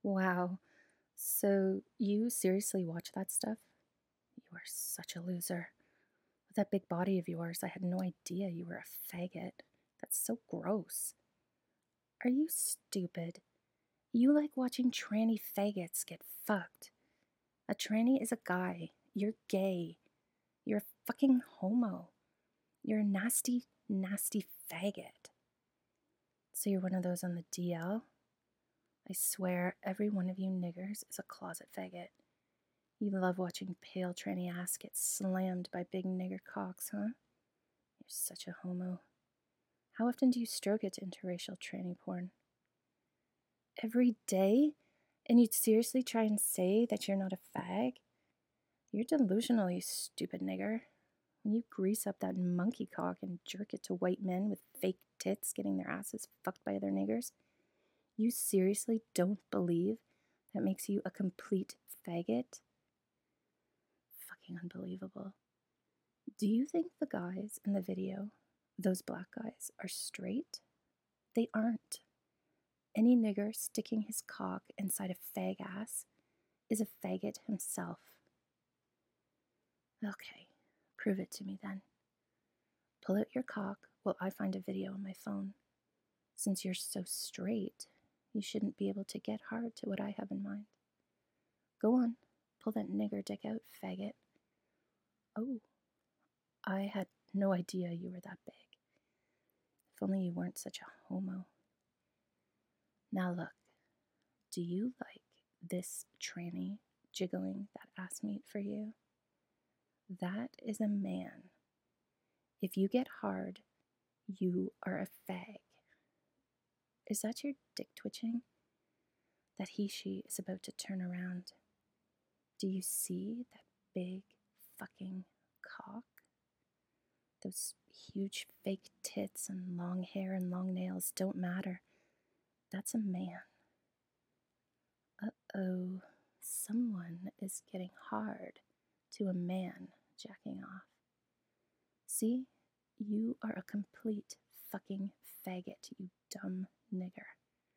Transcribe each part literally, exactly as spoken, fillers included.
Wow. So you seriously watch that stuff? You are such a loser. With that big body of yours, I had no idea you were a faggot. That's so gross. Are you stupid? You like watching tranny faggots get fucked. A tranny is a guy. You're gay. You're a fucking homo. You're a nasty, nasty faggot. So you're one of those on the D L? I swear every one of you niggers is a closet faggot. You love watching pale tranny ass get slammed by big nigger cocks, huh? You're such a homo. How often do you stroke it to interracial tranny porn? Every day? And you'd seriously try and say that you're not a fag? You're delusional, you stupid nigger. When you grease up that monkey cock and jerk it to white men with fake tits getting their asses fucked by other niggers, you seriously don't believe that makes you a complete faggot? Fucking unbelievable. Do you think the guys in the video, those black guys, are straight? They aren't. Any nigger sticking his cock inside a fag ass is a faggot himself. Okay, prove it to me then. Pull out your cock while I find a video on my phone. Since you're so straight, you shouldn't be able to get hard to what I have in mind. Go on, pull that nigger dick out, faggot. Oh, I had no idea you were that big. If only you weren't such a homo. Now look, do you like this tranny jiggling that ass meat for you? That is a man. If you get hard, you are a fag. Is that your dick twitching? That he, she is about to turn around. Do you see that big fucking cock? Those huge fake tits and long hair and long nails don't matter. That's a man. Uh-oh, someone is getting hard to a man jacking off. See, you are a complete fucking faggot, you dumb nigger.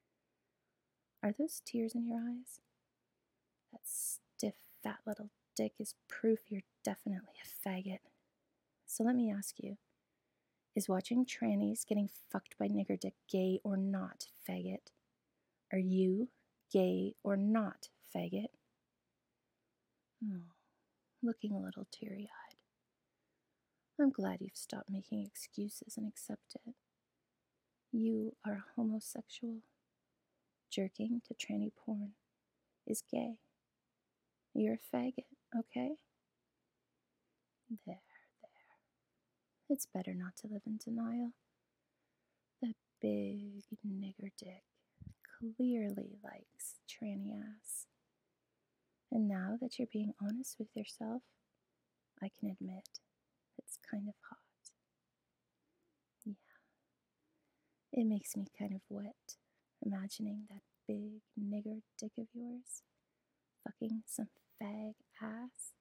Are those tears in your eyes? That stiff, fat little dick is proof you're definitely a faggot. So let me ask you, is watching trannies getting fucked by nigger dick gay or not, faggot? Are you gay or not, faggot? Oh, looking a little teary-eyed. I'm glad you've stopped making excuses and accept it. You are homosexual. Jerking to tranny porn is gay. You're a faggot, okay? There, there. It's better not to live in denial. That big nigger dick clearly likes tranny ass. And now that you're being honest with yourself, I can admit it's kind of hot. Yeah. It makes me kind of wet, imagining that big nigger dick of yours fucking some fag ass.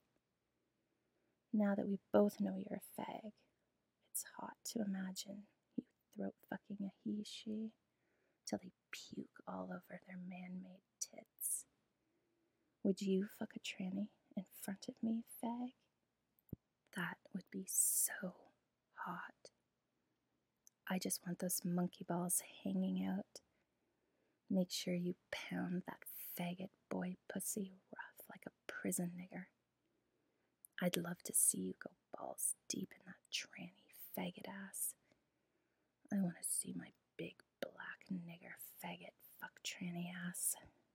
Now that we both know you're a fag, it's hot to imagine you throat fucking a he, she, till they puke all over their man-made tits. Would you fuck a tranny in front of me, fag? That would be so hot. I just want those monkey balls hanging out. Make sure you pound that faggot boy pussy rough like a prison nigger. I'd love to see you go balls deep in that tranny faggot ass. I want to see my big black nigger faggot fuck tranny ass.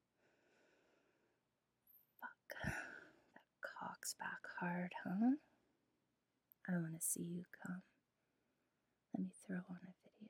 Fuck. That cock's back hard, huh? I want to see you come. Let me throw on a video.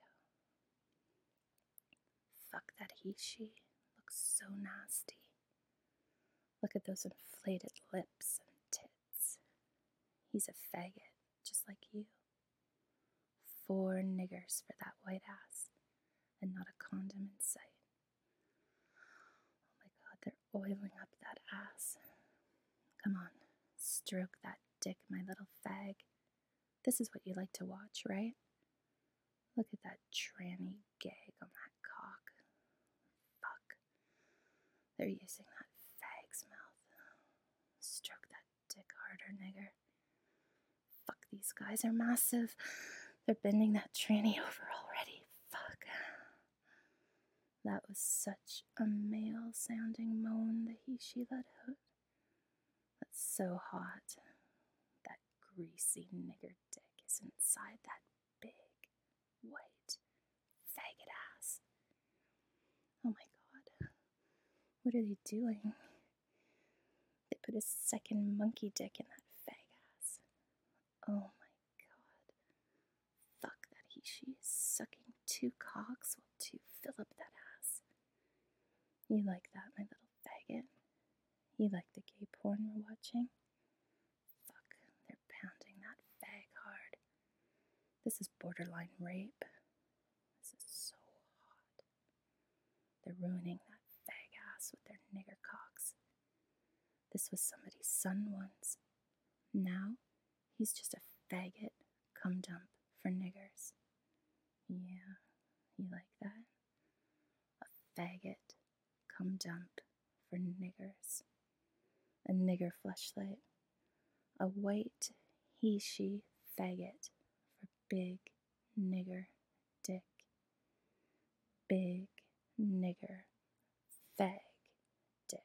Fuck that he, she. Looks so nasty. Look at those inflated lips and tits. He's a faggot, just like you. Four niggers for that white ass, and not a condom in sight. Oh my god, they're oiling up that ass. Come on, stroke that dick, my little fag. This is what you like to watch, right? Look at that tranny gag on that cock. Fuck. They're using that fag's mouth. Stroke that dick harder, nigger. Fuck, these guys are massive. They're bending that tranny over already. Fuck. That was such a male-sounding moan that he she let out. That's so hot. That greasy nigger dick is inside that big, white, faggot ass. Oh my god. What are they doing? They put a second monkey dick in that fag ass. Oh my god. Fuck, that he she is sucking two cocks while two fill up that ass. You like that, my little faggot? You like the gay porn we're watching? Fuck, they're pounding that fag hard. This is borderline rape. This is so hot. They're ruining that fag ass with their nigger cocks. This was somebody's son once. Now, he's just a faggot cum dump for niggers. Yeah, you like that? A faggot cum dump for niggers. A nigger fleshlight. A white he-she faggot for big nigger dick. Big nigger fag dick.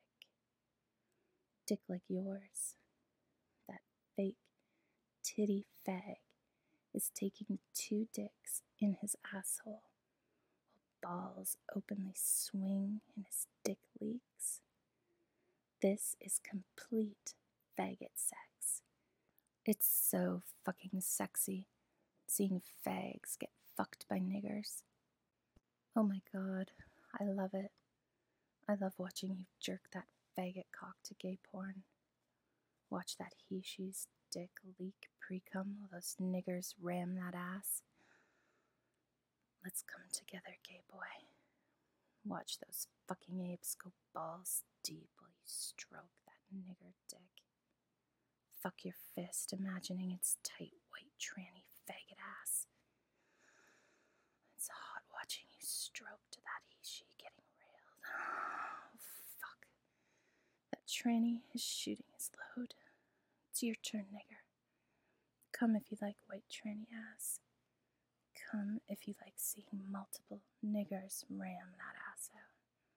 Dick like yours. That fake titty fag is taking two dicks in his asshole while balls openly swing and his dick leaks. This is complete faggot sex. It's so fucking sexy seeing fags get fucked by niggers. Oh my god, I love it. I love watching you jerk that faggot cock to gay porn. Watch that he-she's dick leak pre-cum while those niggers ram that ass. Let's come together, gay boy. Watch those fucking apes go balls deep while you stroke that nigger dick. Fuck your fist, imagining its tight white tranny faggot ass. It's hot watching you stroke to that he-she getting railed. Oh, fuck. That tranny is shooting his load. It's your turn, nigger. Come if you like white tranny ass. Come if you like seeing multiple niggers ram that ass out.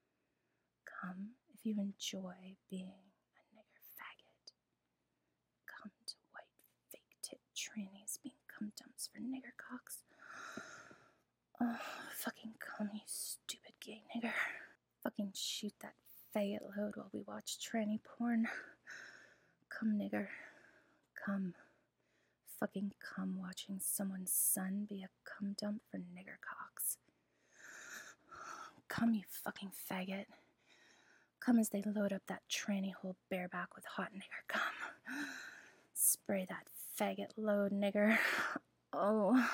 Come if you enjoy being a nigger faggot. Come to white fake tit trannies being cum dumps for nigger cocks. Oh, fucking come, you stupid gay nigger. Fucking shoot that faggot load while we watch tranny porn. Come, nigger. Come. Fucking come watching someone's son be a cum dump for nigger cocks. Come, you fucking faggot. Come as they load up that tranny hole bareback with hot nigger cum. Spray that faggot load, nigger. Oh.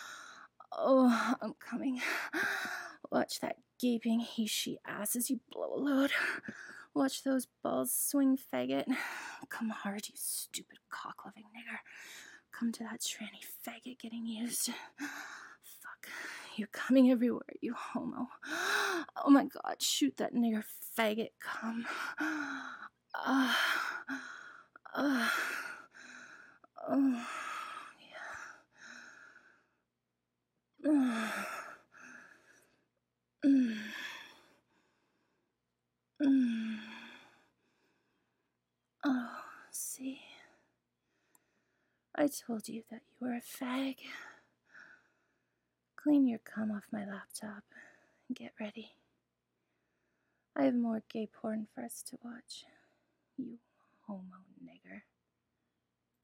Oh, I'm coming. Watch that gaping he-she ass as you blow a load. Watch those balls swing, faggot. Come hard, you stupid cock-loving nigger. Come to that tranny faggot getting used. Fuck. You're coming everywhere, you homo. Oh my god, shoot that nigger faggot, come. Ah. Uh, uh, oh. Yeah. Mm. Mm. Oh, see? I told you that you were a fag. Clean your cum off my laptop and get ready. I have more gay porn for us to watch, you homo nigger.